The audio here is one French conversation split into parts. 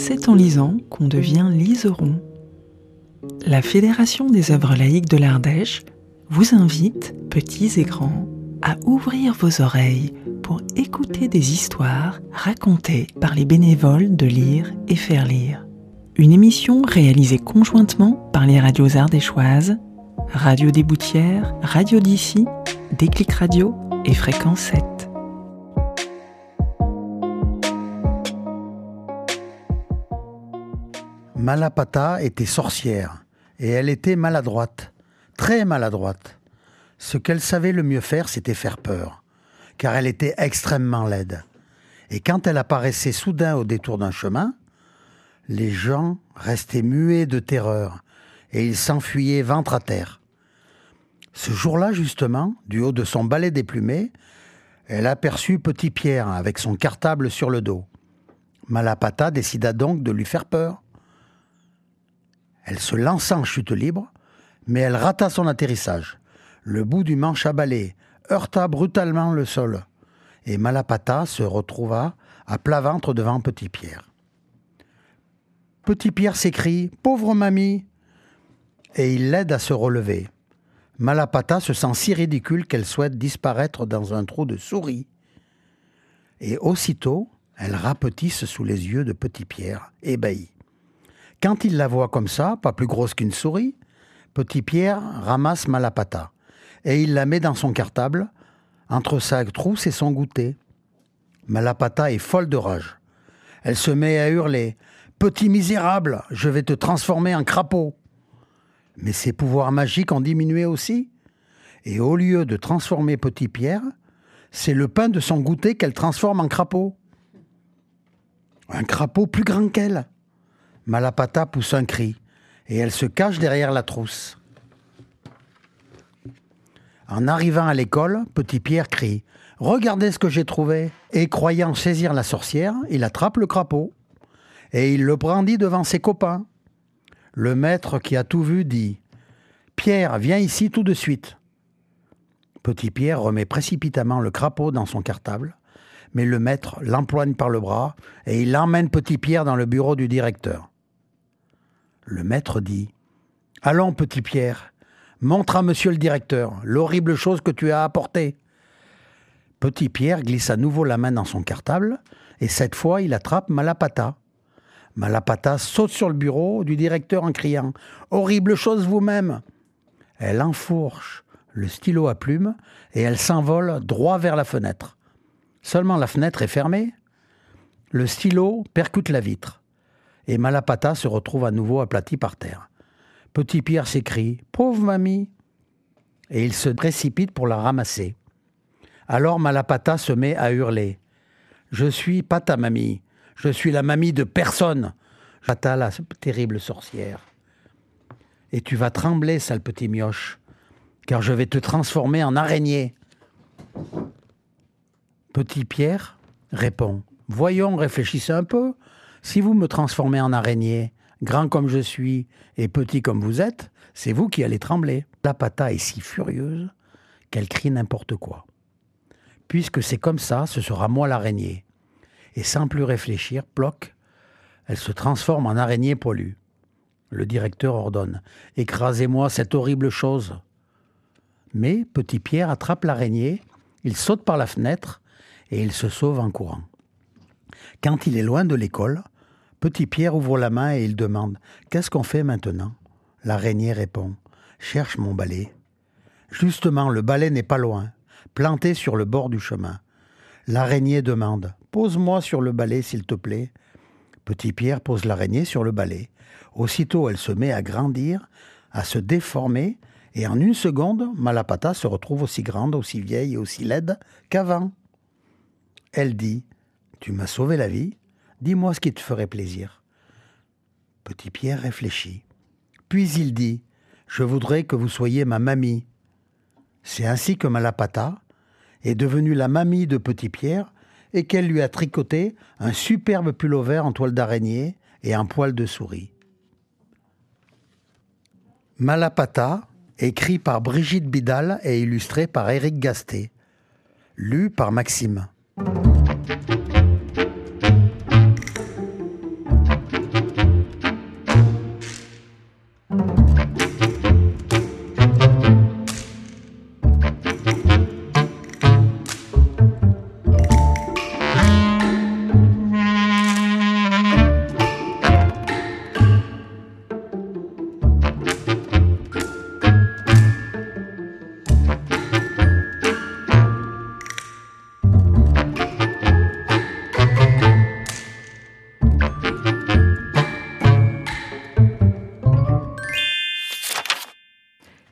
c'est en lisant qu'on devient liseron. La Fédération des œuvres laïques de l'Ardèche vous invite, petits et grands, à ouvrir vos oreilles pour écouter des histoires racontées par les bénévoles de Lire et Faire Lire. Une émission réalisée conjointement par les radios ardéchoises, Radio des Boutières, Radio d'Issy, Déclic Radio et Fréquence 7. Malapata était sorcière et elle était maladroite, très maladroite. Ce qu'elle savait le mieux faire, c'était faire peur, car elle était extrêmement laide. Et quand elle apparaissait soudain au détour d'un chemin, les gens restaient muets de terreur et ils s'enfuyaient ventre à terre. Ce jour-là, justement, du haut de son balai déplumé, elle aperçut Petit Pierre avec son cartable sur le dos. Malapata décida donc de lui faire peur. Elle se lança en chute libre, mais elle rata son atterrissage. Le bout du manche à balai heurta brutalement le sol, et Malapata se retrouva à plat ventre devant Petit Pierre. Petit Pierre s'écrie « Pauvre mamie !» et il l'aide à se relever. Malapata se sent si ridicule qu'elle souhaite disparaître dans un trou de souris. Et aussitôt, elle rapetisse sous les yeux de Petit Pierre, ébahi. Quand il la voit comme ça, pas plus grosse qu'une souris, Petit Pierre ramasse Malapata et il la met dans son cartable, entre sa trousse et son goûter. Malapata est folle de rage. Elle se met à hurler « Petit misérable, je vais te transformer en crapaud !» Mais ses pouvoirs magiques ont diminué aussi. Et au lieu de transformer Petit Pierre, c'est le pain de son goûter qu'elle transforme en crapaud. Un crapaud plus grand qu'elle. Malapata pousse un cri et elle se cache derrière la trousse. En arrivant à l'école, Petit Pierre crie « Regardez ce que j'ai trouvé !» Et croyant saisir la sorcière, il attrape le crapaud et il le brandit devant ses copains. Le maître qui a tout vu dit « Pierre, viens ici tout de suite !» Petit Pierre remet précipitamment le crapaud dans son cartable, mais le maître l'empoigne par le bras et il emmène Petit Pierre dans le bureau du directeur. Le maître dit « Allons, Petit Pierre, montre à monsieur le directeur l'horrible chose que tu as apportée. » Petit Pierre glisse à nouveau la main dans son cartable et cette fois il attrape Malapata. Malapata saute sur le bureau du directeur en criant « Horrible chose vous-même !» Elle enfourche le stylo à plume et elle s'envole droit vers la fenêtre. Seulement la fenêtre est fermée. Le stylo percute la vitre. Et Malapata se retrouve à nouveau aplati par terre. Petit Pierre s'écrie « Pauvre mamie !» et il se précipite pour la ramasser. Alors Malapata se met à hurler « Je suis pas ta mamie, je suis la mamie de personne !» Pata, la terrible sorcière. « Et tu vas trembler, sale petit mioche, car je vais te transformer en araignée. » Petit Pierre répond « Voyons, réfléchissez un peu. Si vous me transformez en araignée, grand comme je suis et petit comme vous êtes, c'est vous qui allez trembler. » Malapata est si furieuse qu'elle crie n'importe quoi. Puisque c'est comme ça, ce sera moi l'araignée. Et sans plus réfléchir, ploc, elle se transforme en araignée poilue. Le directeur ordonne « Écrasez-moi cette horrible chose !» Mais Petit Pierre attrape l'araignée, il saute par la fenêtre et il se sauve en courant. Quand il est loin de l'école, Petit Pierre ouvre la main et il demande « Qu'est-ce qu'on fait maintenant ?» L'araignée répond « Cherche mon balai. » Justement, le balai n'est pas loin, planté sur le bord du chemin. L'araignée demande « Pose-moi sur le balai, s'il te plaît. » Petit Pierre pose l'araignée sur le balai. Aussitôt, elle se met à grandir, à se déformer, et en une seconde, Malapata se retrouve aussi grande, aussi vieille et aussi laide qu'avant. Elle dit « Tu m'as sauvé la vie. Dis-moi ce qui te ferait plaisir. » Petit Pierre réfléchit. Puis il dit « Je voudrais que vous soyez ma mamie. » C'est ainsi que Malapata est devenue la mamie de Petit Pierre et qu'elle lui a tricoté un superbe pull-over en toile d'araignée et un poil de souris. Malapata, écrit par Brigitte Bidal et illustré par Éric Gasté. Lu par Maxime.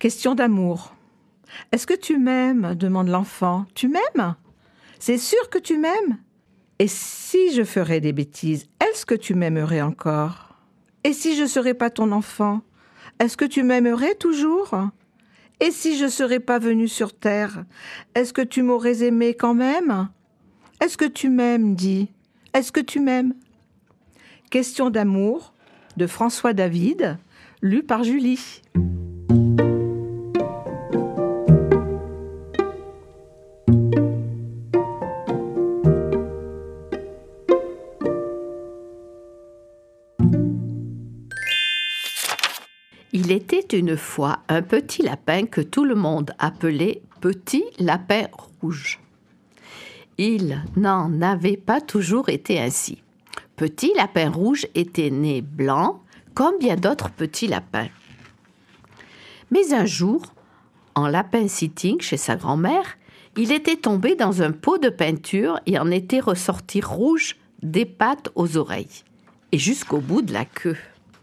Question d'amour. Est-ce que tu m'aimes ? Demande l'enfant. Tu m'aimes ? C'est sûr que tu m'aimes ? Et si je ferais des bêtises, est-ce que tu m'aimerais encore ? Et si je ne serais pas ton enfant, est-ce que tu m'aimerais toujours ? Et si je ne serais pas venue sur terre, est-ce que tu m'aurais aimé quand même ? Est-ce que tu m'aimes, dis ? Est-ce que tu m'aimes ? Question d'amour de François David, lu par Julie. Il était une fois un petit lapin que tout le monde appelait Petit Lapin Rouge. Il n'en avait pas toujours été ainsi. Petit Lapin Rouge était né blanc, comme bien d'autres petits lapins. Mais un jour, en lapin-sitting chez sa grand-mère, il était tombé dans un pot de peinture et en était ressorti rouge des pattes aux oreilles et jusqu'au bout de la queue.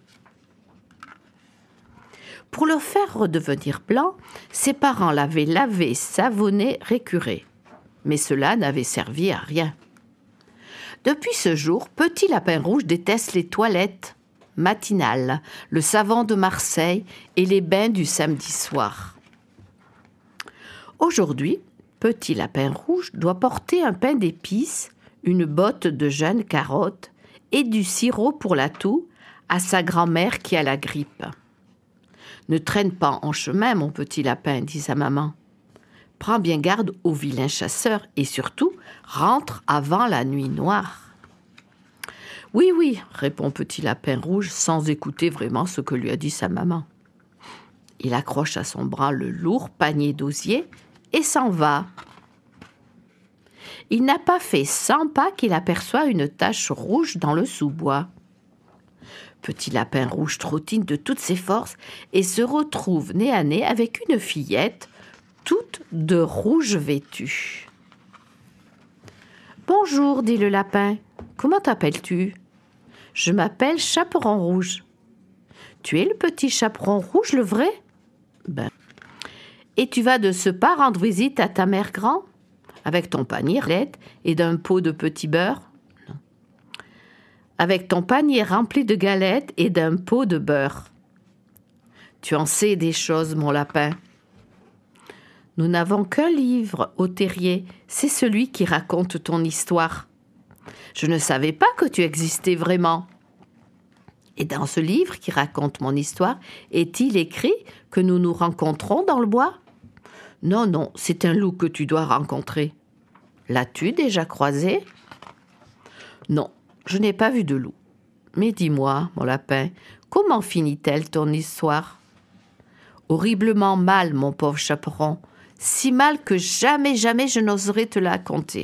Pour le faire redevenir blanc, ses parents l'avaient lavé, savonné, récuré. Mais cela n'avait servi à rien. Depuis ce jour, Petit Lapin Rouge déteste les toilettes matinales, le savon de Marseille et les bains du samedi soir. Aujourd'hui, Petit Lapin Rouge doit porter un pain d'épices, une botte de jeunes carottes et du sirop pour la toux à sa grand-mère qui a la grippe. « Ne traîne pas en chemin, mon petit lapin, dit sa maman. Prends bien garde aux vilains chasseurs et surtout, rentre avant la nuit noire. » « Oui, oui, répond Petit Lapin Rouge sans écouter vraiment ce que lui a dit sa maman. Il accroche à son bras le lourd panier d'osier et s'en va. Il n'a pas fait 100 pas qu'il aperçoit une tache rouge dans le sous-bois. Petit Lapin Rouge trottine de toutes ses forces et se retrouve nez à nez avec une fillette, toute de rouge vêtue. « Bonjour, dit le lapin. Comment t'appelles-tu ? » « Je m'appelle Chaperon Rouge. »« Tu es le petit Chaperon Rouge, le vrai ? » ?»« Ben. Et tu vas de ce pas rendre visite à ta mère grand ? Avec ton panier et d'un pot de petit beurre ? Non. Avec ton panier rempli de galettes et d'un pot de beurre. Tu en sais des choses, mon lapin. Nous n'avons qu'un livre au terrier, c'est celui qui raconte ton histoire. Je ne savais pas que tu existais vraiment. Et dans ce livre qui raconte mon histoire, est-il écrit que nous nous rencontrons dans le bois ? Non, non, c'est un loup que tu dois rencontrer. L'as-tu déjà croisé ? Non, je n'ai pas vu de loup. Mais dis-moi, mon lapin, comment finit-elle ton histoire ? Horriblement mal, mon pauvre chaperon, si mal que jamais, jamais je n'oserais te la conter.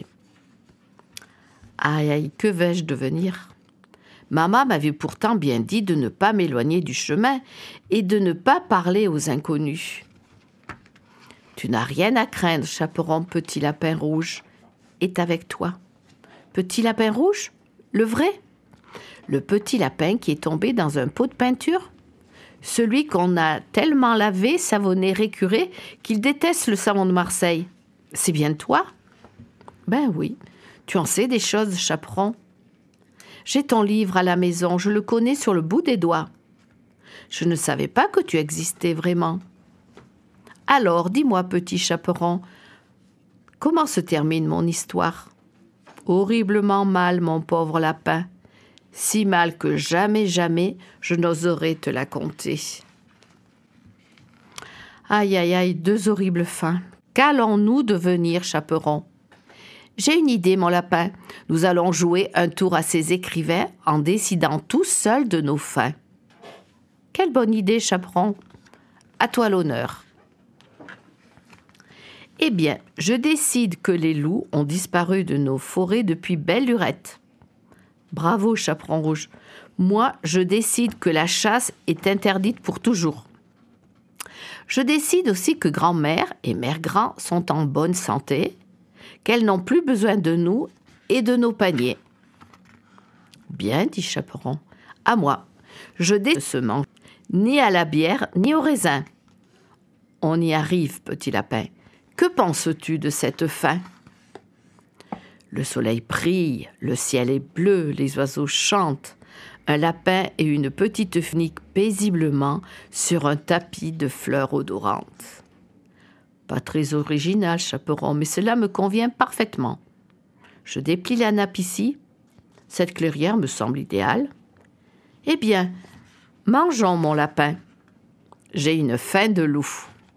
Aïe, aïe, que vais-je devenir ? Maman m'avait pourtant bien dit de ne pas m'éloigner du chemin et de ne pas parler aux inconnus. Tu n'as rien à craindre, chaperon Petit Lapin Rouge est avec toi. Petit Lapin Rouge ? Le vrai ? Le petit lapin qui est tombé dans un pot de peinture ? Celui qu'on a tellement lavé, savonné, récuré qu'il déteste le savon de Marseille. C'est bien toi ? Ben oui. Tu en sais des choses, chaperon. J'ai ton livre à la maison, je le connais sur le bout des doigts. Je ne savais pas que tu existais vraiment. Alors, dis-moi, petit chaperon, comment se termine mon histoire ? Horriblement mal, mon pauvre lapin. Si mal que jamais, jamais, je n'oserais te la conter. Aïe, aïe, aïe, deux horribles fins. Qu'allons-nous devenir, chaperon ? J'ai une idée, mon lapin. Nous allons jouer un tour à ces écrivains en décidant tous seuls de nos fins. Quelle bonne idée, chaperon. À toi l'honneur. Eh bien, je décide que les loups ont disparu de nos forêts depuis belle lurette. Bravo, chaperon rouge. Moi, je décide que la chasse est interdite pour toujours. Je décide aussi que grand-mère et mère grand sont en bonne santé, qu'elles n'ont plus besoin de nous et de nos paniers. Bien, dit Chaperon. À moi. Je décide de se manger ni à la bière ni au raisin. On y arrive, petit lapin. Que penses-tu de cette fin ? Le soleil brille, le ciel est bleu, les oiseaux chantent. Un lapin et une petite fnique paisiblement sur un tapis de fleurs odorantes. Pas très original, chaperon, mais cela me convient parfaitement. Je déplie la nappe ici. Cette clairière me semble idéale. Eh bien, mangeons mon lapin. J'ai une faim de loup.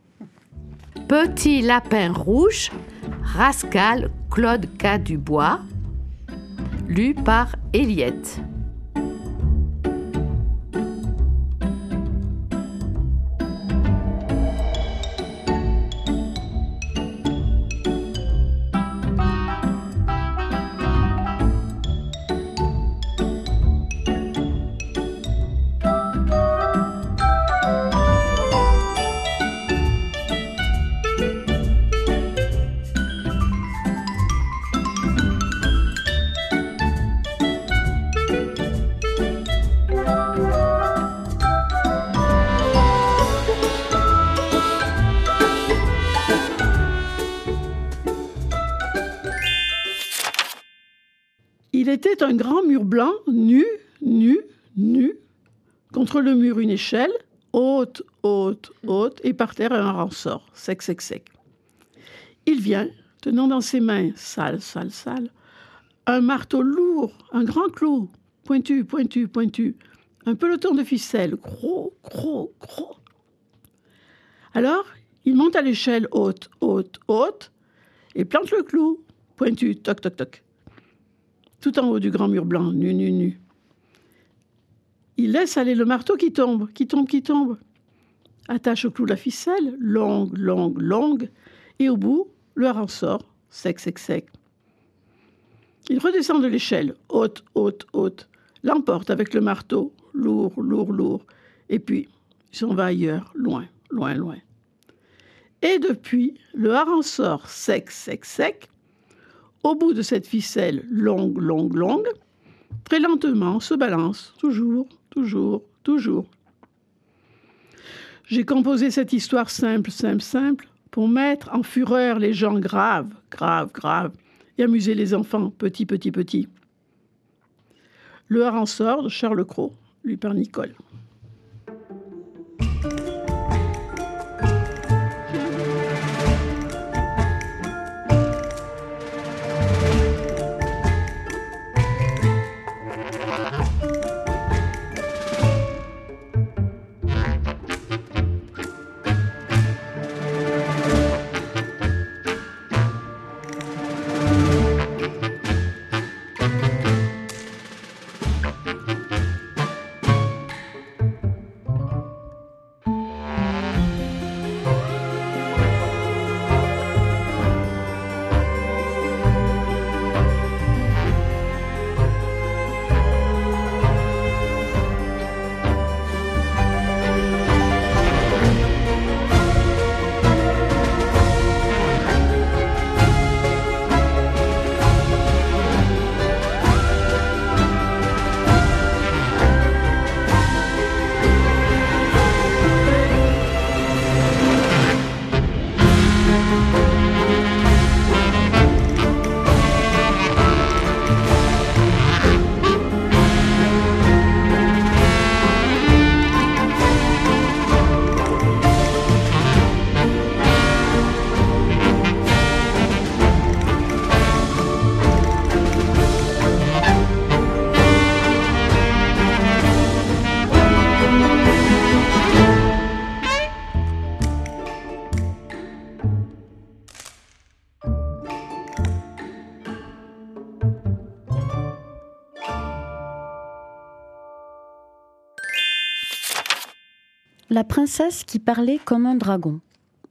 Petit lapin rouge, Rascal Claude K. Dubois, lu par Eliette. Il était un grand mur blanc, nu, contre le mur une échelle, haute, et par terre un ressort, sec. Il vient, tenant dans ses mains, sale, un marteau lourd, un grand clou, pointu, un peloton de ficelle, gros. Alors, il monte à l'échelle haute, et plante le clou, pointu, toc, tout en haut du grand mur blanc, nu. Il laisse aller le marteau qui tombe. Attache au clou la ficelle, longue, et au bout, le ressort, sec. Il redescend de l'échelle, haute, l'emporte avec le marteau, lourd, et puis il s'en va ailleurs, loin. Et depuis, le hareng sort sec, au bout de cette ficelle longue, très lentement se balance, toujours. J'ai composé cette histoire simple, pour mettre en fureur les gens graves, et amuser les enfants petits. Le hareng sort de Charles Cros, lu par Nicole. La princesse qui parlait comme un dragon.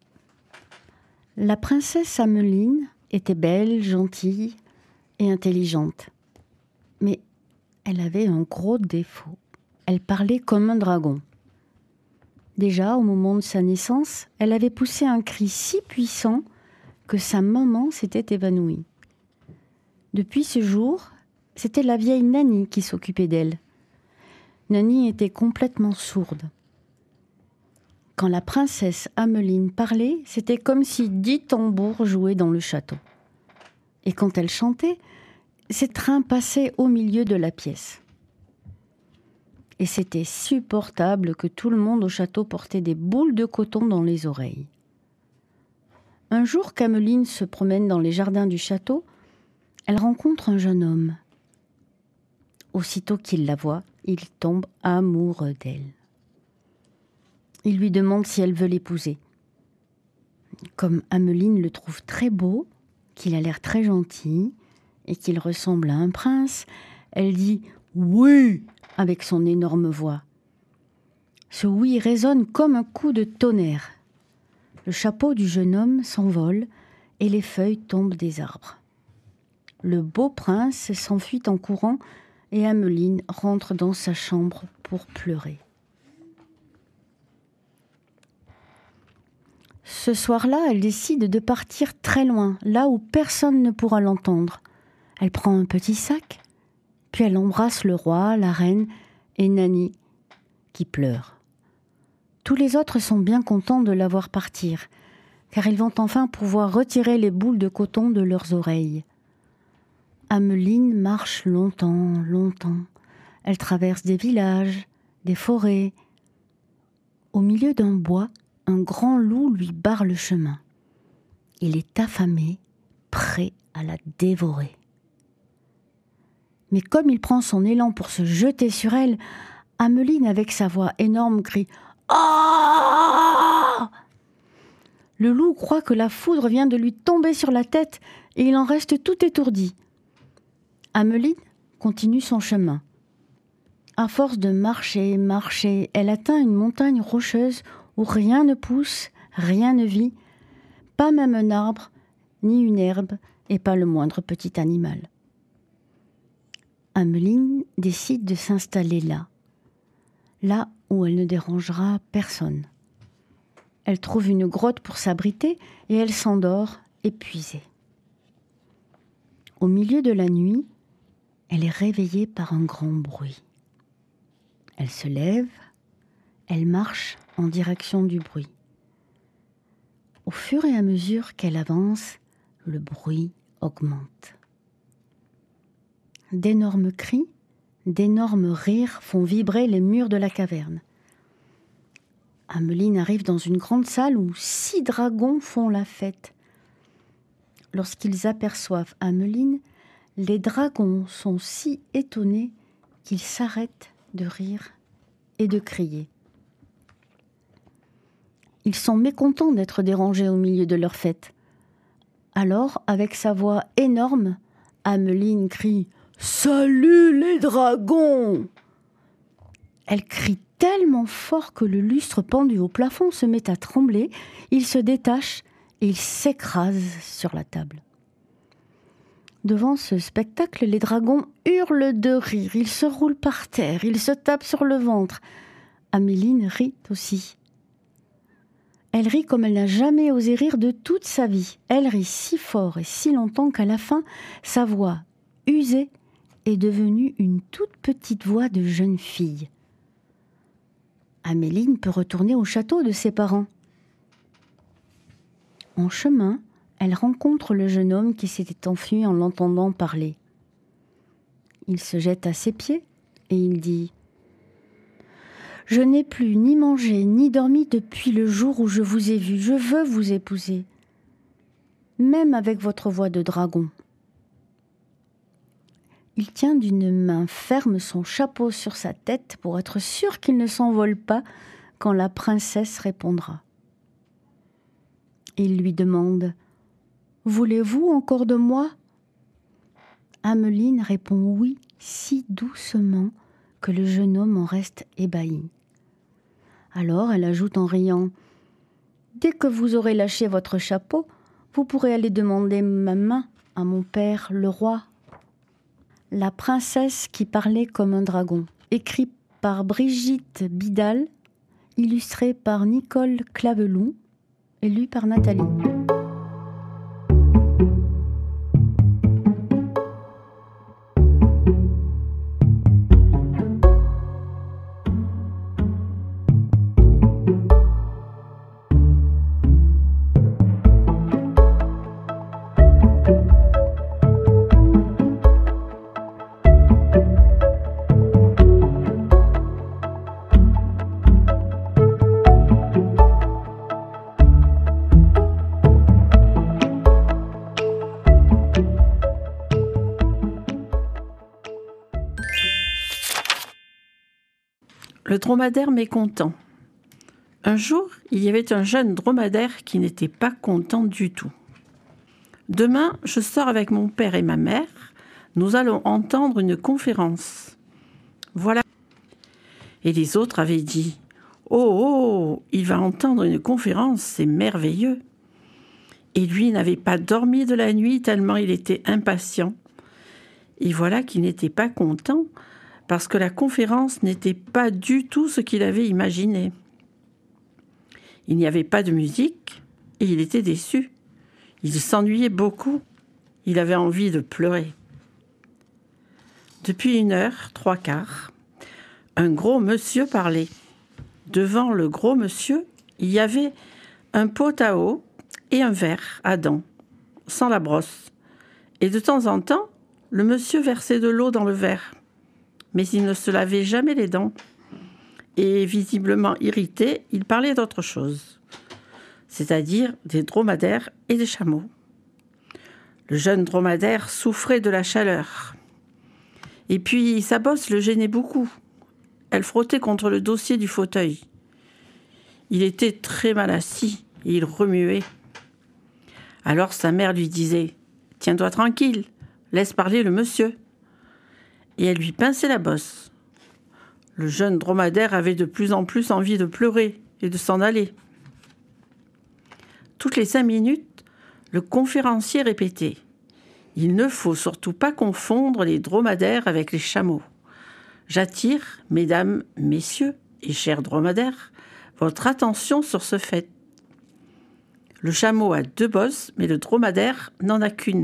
La princesse Ameline était belle, gentille et intelligente. Mais elle avait un gros défaut. Elle parlait comme un dragon. Déjà, au moment de sa naissance, elle avait poussé un cri si puissant que sa maman s'était évanouie. Depuis ce jour, c'était la vieille Nanny qui s'occupait d'elle. Nanny était complètement sourde. Quand la princesse Ameline parlait, c'était comme si 10 tambours jouaient dans le château. Et quand elle chantait, ces trains passaient au milieu de la pièce. Et c'était supportable que tout le monde au château portait des boules de coton dans les oreilles. Un jour qu'Ameline se promène dans les jardins du château, elle rencontre un jeune homme. Aussitôt qu'il la voit, il tombe amoureux d'elle. Il lui demande si elle veut l'épouser. Comme Ameline le trouve très beau, qu'il a l'air très gentil et qu'il ressemble à un prince, elle dit « oui » avec son énorme voix. Ce « oui » résonne comme un coup de tonnerre. Le chapeau du jeune homme s'envole et les feuilles tombent des arbres. Le beau prince s'enfuit en courant et Ameline rentre dans sa chambre pour pleurer. Ce soir-là, elle décide de partir très loin, là où personne ne pourra l'entendre. Elle prend un petit sac, puis elle embrasse le roi, la reine et Nani, qui pleure. Tous les autres sont bien contents de la voir partir, car ils vont enfin pouvoir retirer les boules de coton de leurs oreilles. Ameline marche longtemps, longtemps. Elle traverse des villages, des forêts. Au milieu d'un bois, un grand loup lui barre le chemin. Il est affamé, prêt à la dévorer. Mais comme il prend son élan pour se jeter sur elle, Ameline, avec sa voix énorme, crie « Ah !» Le loup croit que la foudre vient de lui tomber sur la tête et il en reste tout étourdi. Ameline continue son chemin. À force de marcher, elle atteint une montagne rocheuse où rien ne pousse, rien ne vit, pas même un arbre, ni une herbe, et pas le moindre petit animal. Ameline décide de s'installer là où elle ne dérangera personne. Elle trouve une grotte pour s'abriter et elle s'endort épuisée. Au milieu de la nuit, elle est réveillée par un grand bruit. Elle se lève, elle marche en direction du bruit. Au fur et à mesure qu'elle avance, le bruit augmente. D'énormes cris, d'énormes rires font vibrer les murs de la caverne. Ameline arrive dans une grande salle où 6 dragons font la fête. Lorsqu'ils aperçoivent Ameline, les dragons sont si étonnés qu'ils s'arrêtent de rire et de crier. Ils sont mécontents d'être dérangés au milieu de leur fête. Alors, avec sa voix énorme, Ameline crie « Salut les dragons !» Elle crie tellement fort que le lustre pendu au plafond se met à trembler, il se détache et il s'écrase sur la table. Devant ce spectacle, les dragons hurlent de rire, ils se roulent par terre, ils se tapent sur le ventre. Ameline rit aussi. Elle rit comme elle n'a jamais osé rire de toute sa vie. Elle rit si fort et si longtemps qu'à la fin, sa voix, usée, est devenue une toute petite voix de jeune fille. Ameline peut retourner au château de ses parents. En chemin, elle rencontre le jeune homme qui s'était enfui en l'entendant parler. Il se jette à ses pieds et il dit « Je n'ai plus ni mangé ni dormi depuis le jour où je vous ai vu. Je veux vous épouser, même avec votre voix de dragon. » Il tient d'une main ferme son chapeau sur sa tête pour être sûr qu'il ne s'envole pas quand la princesse répondra. Il lui demande « Voulez-vous encore de moi ?» Ameline répond oui si doucement que le jeune homme en reste ébahi. Alors elle ajoute en riant « Dès que vous aurez lâché votre chapeau, vous pourrez aller demander ma main à mon père, le roi. » La princesse qui parlait comme un dragon, écrit par Brigitte Bidal, illustré par Nicole Claveloux et lu par Nathalie. Le dromadaire mécontent. Un jour, il y avait un jeune dromadaire qui n'était pas content du tout. « Demain, je sors avec mon père et ma mère. Nous allons entendre une conférence. » Voilà. Et les autres avaient dit « Oh, il va entendre une conférence, c'est merveilleux !» Et lui n'avait pas dormi de la nuit tellement il était impatient. Et voilà qu'il n'était pas content parce que la conférence n'était pas du tout ce qu'il avait imaginé. Il n'y avait pas de musique et il était déçu. Il s'ennuyait beaucoup. Il avait envie de pleurer. Depuis 1h03, un gros monsieur parlait. Devant le gros monsieur, il y avait un pot à eau et un verre à dents, sans la brosse. Et de temps en temps, le monsieur versait de l'eau dans le verre. Mais il ne se lavait jamais les dents. Et visiblement irrité, il parlait d'autre chose, c'est-à-dire des dromadaires et des chameaux. Le jeune dromadaire souffrait de la chaleur. Et puis sa bosse le gênait beaucoup. Elle frottait contre le dossier du fauteuil. Il était très mal assis et il remuait. Alors sa mère lui disait « Tiens-toi tranquille, laisse parler le monsieur. » Et elle lui pinçait la bosse. Le jeune dromadaire avait de plus en plus envie de pleurer et de s'en aller. Toutes les 5 minutes, le conférencier répétait « Il ne faut surtout pas confondre les dromadaires avec les chameaux. J'attire, mesdames, messieurs et chers dromadaires, votre attention sur ce fait. Le chameau a 2 bosses, mais le dromadaire n'en a qu'une. »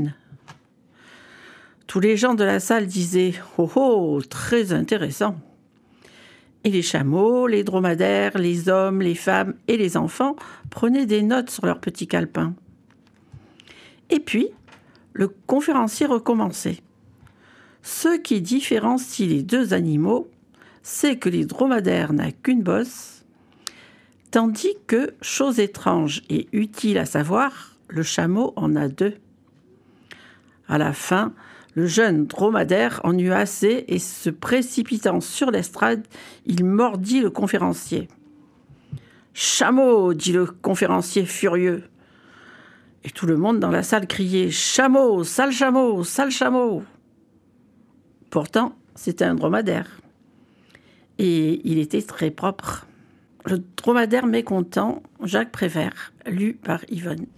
Tous les gens de la salle disaient « Oh oh, très intéressant !» Et les chameaux, les dromadaires, les hommes, les femmes et les enfants prenaient des notes sur leurs petits calepins. Et puis, le conférencier recommençait. Ce qui différencie les 2 animaux, c'est que les dromadaires n'ont qu'une bosse, tandis que, chose étrange et utile à savoir, le chameau en a 2. À la fin, le jeune dromadaire en eut assez et se précipitant sur l'estrade, il mordit le conférencier. « Chameau !» dit le conférencier furieux. Et tout le monde dans la salle criait « Chameau, sale chameau, sale chameau !» Pourtant, c'était un dromadaire. Et il était très propre. Le dromadaire mécontent, Jacques Prévert, lu par Yvonne.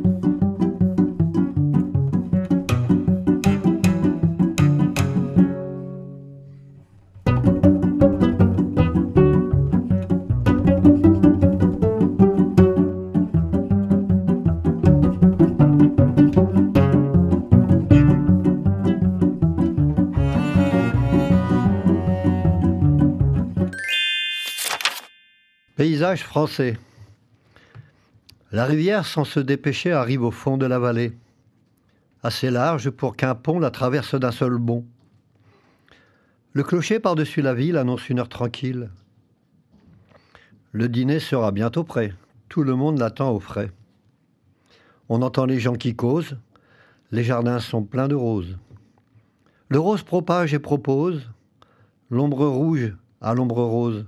Paysage français. La rivière, sans se dépêcher, arrive au fond de la vallée, assez large pour qu'un pont la traverse d'un seul bond. Le clocher par-dessus la ville annonce une heure tranquille. Le dîner sera bientôt prêt, tout le monde l'attend au frais. On entend les gens qui causent, les jardins sont pleins de roses. Le rose propage et propose, l'ombre rouge à l'ombre rose.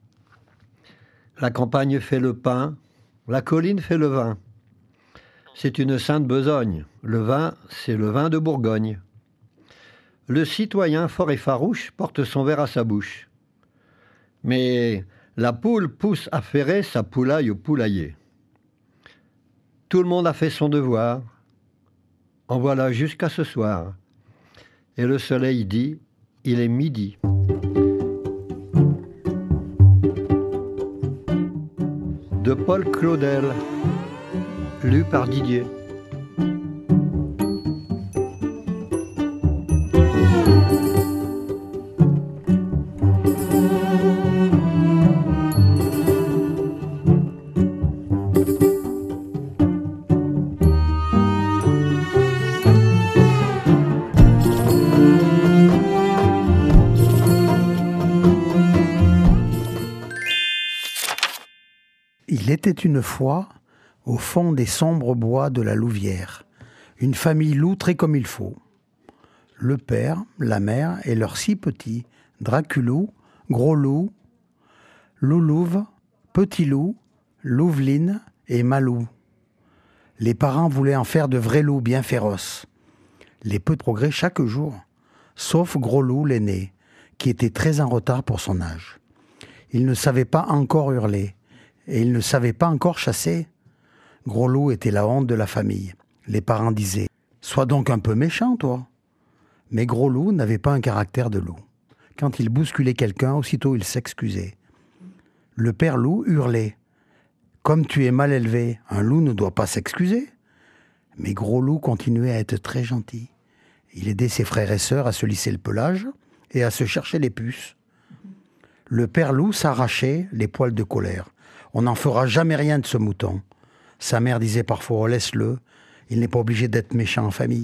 La campagne fait le pain, la colline fait le vin. C'est une sainte besogne, le vin, c'est le vin de Bourgogne. Le citoyen fort et farouche porte son verre à sa bouche. Mais la poule pousse à ferrer sa poulaille au poulailler. Tout le monde a fait son devoir, en voilà jusqu'à ce soir. Et le soleil dit, il est midi. De Paul Claudel, lu par Didier. Il était une fois, au fond des sombres bois de la Louvière, une famille loutrée comme il faut. Le père, la mère et leurs 6 petits, Draculou, Gros Loup, Loulouve, Petit Loup, Louveline et Malou. Les parents voulaient en faire de vrais loups bien féroces. Les petits progrès chaque jour, sauf Gros Loup l'aîné, qui était très en retard pour son âge. Il ne savait pas encore hurler, et il ne savait pas encore chasser. Gros Loup était la honte de la famille. Les parents disaient « Sois donc un peu méchant, toi !» Mais Gros Loup n'avait pas un caractère de loup. Quand il bousculait quelqu'un, aussitôt il s'excusait. Le père loup hurlait « Comme tu es mal élevé, un loup ne doit pas s'excuser !» Mais Gros Loup continuait à être très gentil. Il aidait ses frères et sœurs à se lisser le pelage et à se chercher les puces. Le père loup s'arrachait les poils de colère. « On n'en fera jamais rien de ce mouton. » Sa mère disait parfois « Oh, laisse-le, il n'est pas obligé d'être méchant en famille. »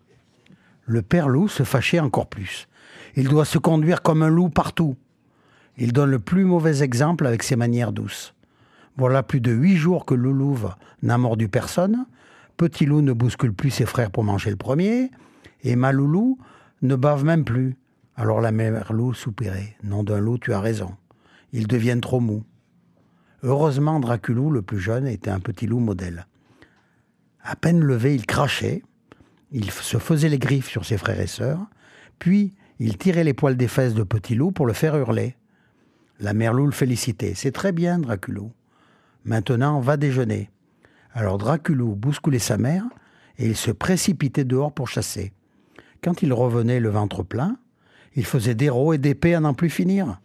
Le père loup se fâchait encore plus. Il doit se conduire comme un loup partout. Il donne le plus mauvais exemple avec ses manières douces. Voilà plus de 8 jours que Loulouve n'a mordu personne. Petit Loup ne bouscule plus ses frères pour manger le premier. Et Maloulou ne bave même plus. Alors la mère loup soupirait. Nom d'un loup, tu as raison. Ils deviennent trop mous. Heureusement, Draculou, le plus jeune, était un petit loup modèle. À peine levé, il crachait. Il se faisait les griffes sur ses frères et sœurs. Puis, il tirait les poils des fesses de Petit Loup pour le faire hurler. La mère loup le félicitait. « C'est très bien, Draculou. Maintenant, va déjeuner. » Alors Draculou bousculait sa mère et il se précipitait dehors pour chasser. Quand il revenait le ventre plein, il faisait des rots et d'épées à n'en plus finir.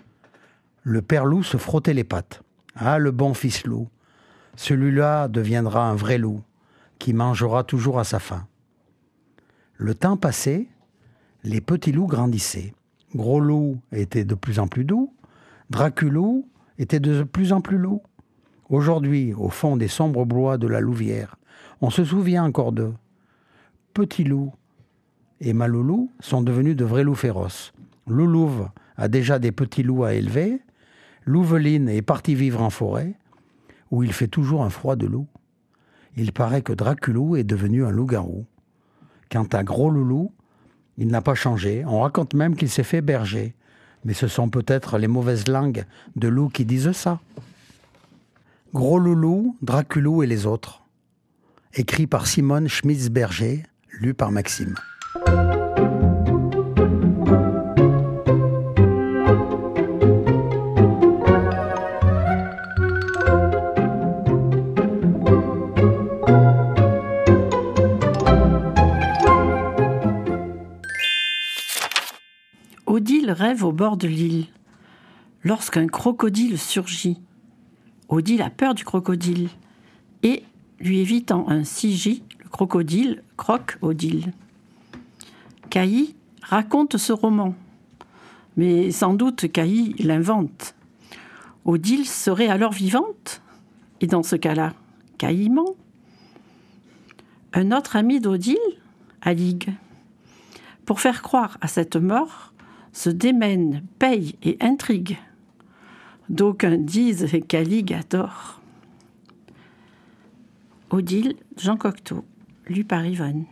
Le père loup se frottait les pattes. « Ah, le bon fils loup. Celui-là deviendra un vrai loup qui mangera toujours à sa faim. » Le temps passait, les petits loups grandissaient. Gros Loup était de plus en plus doux, Draculou était de plus en plus loup. Aujourd'hui, au fond des sombres bois de la Louvière, on se souvient encore d'eux. Petit Loup et Maloulou sont devenus de vrais loups féroces. Loulouve a déjà des petits loups à élever. Louveline est partie vivre en forêt, où il fait toujours un froid de loup. Il paraît que Draculou est devenu un loup-garou. Quant à Gros Loulou, il n'a pas changé. On raconte même qu'il s'est fait berger. Mais ce sont peut-être les mauvaises langues de loup qui disent ça. Gros Loulou, Draculou et les autres. Écrit par Simone Schmitz-Berger, lu par Maxime. Odile rêve au bord de l'île, lorsqu'un crocodile surgit. Odile a peur du crocodile, et, lui évitant un CJ, le crocodile croque Odile. Cailly raconte ce roman, mais sans doute Cailly l'invente. Odile serait alors vivante, et dans ce cas-là, Cailly ment. Un autre ami d'Odile, Aligue, pour faire croire à cette mort, se démène, paye et intrigue. D'aucuns disent qu'Aligue a tort. Odile, Jean Cocteau, lu par Yvonne.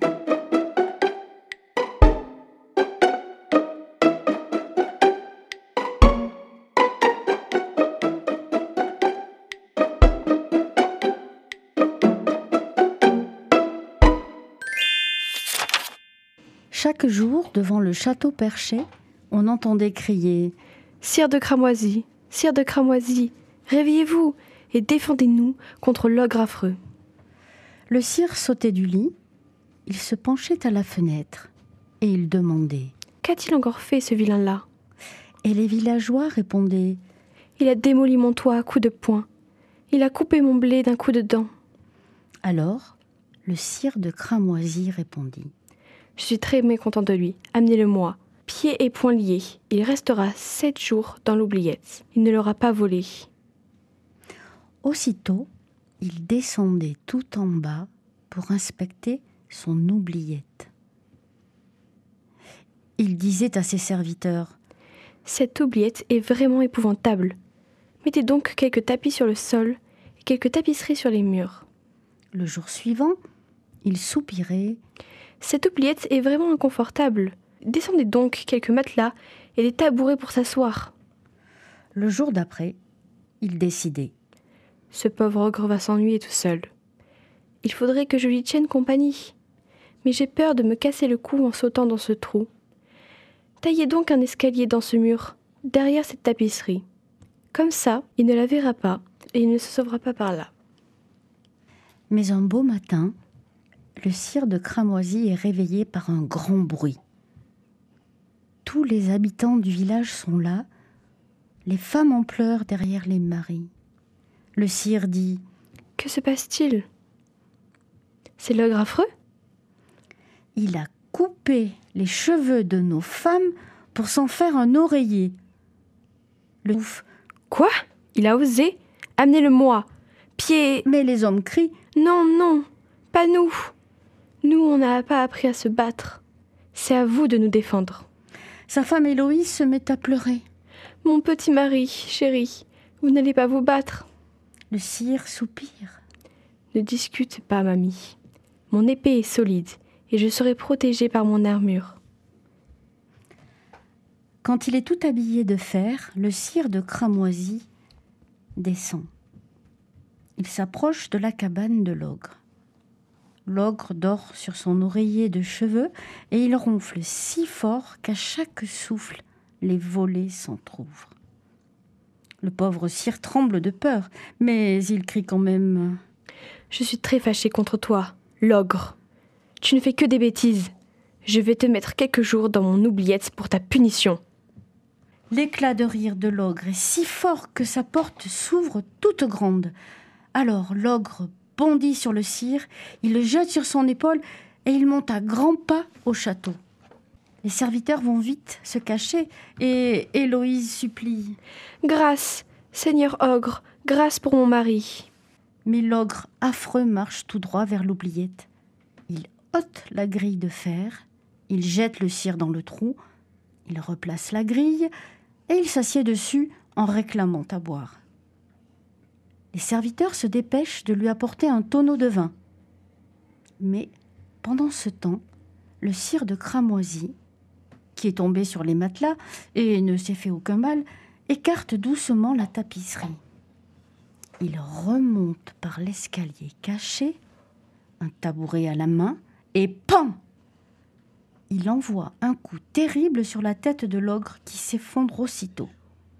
Chaque jour, devant le château Perchet, on entendait crier « Sire de Cramoisi, sire de Cramoisi, réveillez-vous et défendez-nous contre l'ogre affreux. » Le sire sautait du lit, il se penchait à la fenêtre et il demandait « Qu'a-t-il encore fait, ce vilain-là » Et les villageois répondaient « Il a démoli mon toit à coups de poing. Il a coupé mon blé d'un coup de dent. » Alors, le sire de Cramoisi répondit « Je suis très mécontent de lui, amenez-le-moi. Pieds et poings liés, il restera 7 jours dans l'oubliette. Il ne l'aura pas volé. » Aussitôt, il descendait tout en bas pour inspecter son oubliette. Il disait à ses serviteurs « Cette oubliette est vraiment épouvantable. Mettez donc quelques tapis sur le sol et quelques tapisseries sur les murs. » Le jour suivant, il soupirait « Cette oubliette est vraiment inconfortable. Descendez donc quelques matelas et des tabourets pour s'asseoir. » Le jour d'après, il décidait. Ce pauvre ogre va s'ennuyer tout seul. Il faudrait que je lui tienne compagnie. Mais j'ai peur de me casser le cou en sautant dans ce trou. Taillez donc un escalier dans ce mur, derrière cette tapisserie. Comme ça, il ne la verra pas et il ne se sauvera pas par là. Mais un beau matin, le sire de Cramoisi est réveillé par un grand bruit. Tous les habitants du village sont là, les femmes en pleurs derrière les maris. Le sire dit : « Que se passe-t-il ? C'est l'ogre affreux ? Il a coupé les cheveux de nos femmes pour s'en faire un oreiller. » Le ouf. « Quoi ? Il a osé ? Amenez-le-moi. Pied... » Mais les hommes crient : « Non, non, pas nous. Nous, on n'a pas appris à se battre. C'est à vous de nous défendre. » Sa femme Héloïse se met à pleurer. « Mon petit mari, chéri, vous n'allez pas vous battre. » Le sire soupire. « Ne discute pas, mamie. Mon épée est solide et je serai protégée par mon armure. » Quand il est tout habillé de fer, le sire de Cramoisi descend. Il s'approche de la cabane de l'ogre. L'ogre dort sur son oreiller de cheveux et il ronfle si fort qu'à chaque souffle, les volets s'entr'ouvrent. Le pauvre sire tremble de peur, mais il crie quand même : « Je suis très fâchée contre toi, l'ogre. Tu ne fais que des bêtises. Je vais te mettre quelques jours dans mon oubliette pour ta punition. » L'éclat de rire de l'ogre est si fort que sa porte s'ouvre toute grande. Alors l'ogre bondit sur le sire, il le jette sur son épaule et il monte à grands pas au château. Les serviteurs vont vite se cacher et Héloïse supplie : « Grâce, Seigneur ogre, grâce pour mon mari. » Mais l'ogre affreux marche tout droit vers l'oubliette. Il ôte la grille de fer, il jette le sire dans le trou, il replace la grille et il s'assied dessus en réclamant à boire. Les serviteurs se dépêchent de lui apporter un tonneau de vin. Mais pendant ce temps, le sire de Cramoisi, qui est tombé sur les matelas et ne s'est fait aucun mal, écarte doucement la tapisserie. Il remonte par l'escalier caché, un tabouret à la main, et pan ! Il envoie un coup terrible sur la tête de l'ogre qui s'effondre aussitôt.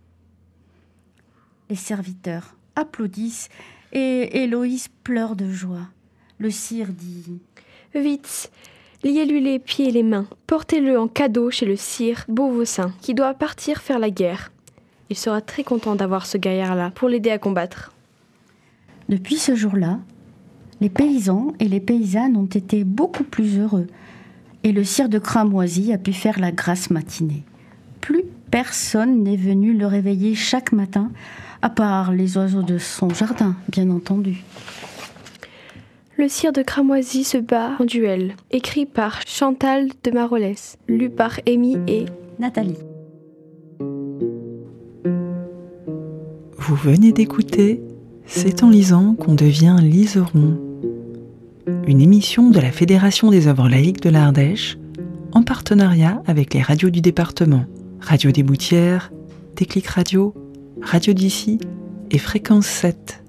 Les serviteurs applaudissent et Héloïse pleure de joie. Le sire dit : « Vite, liez-lui les pieds et les mains. Portez-le en cadeau chez le sire Beauvaussin, qui doit partir faire la guerre. Il sera très content d'avoir ce gaillard-là pour l'aider à combattre. » Depuis ce jour-là, les paysans et les paysannes ont été beaucoup plus heureux. Et le sire de Cramoisi a pu faire la grasse matinée. Plus personne n'est venu le réveiller chaque matin, à part les oiseaux de son jardin, bien entendu. Le sire de Cramoisi se bat en duel, écrit par Chantal de Marolès, lu par Amy et Nathalie. Vous venez d'écouter C'est en lisant qu'on devient liseron. Une émission de la Fédération des œuvres laïques de l'Ardèche, en partenariat avec les radios du département, Radio des Boutières, Déclic Radio, Radio d'ici et Fréquence 7.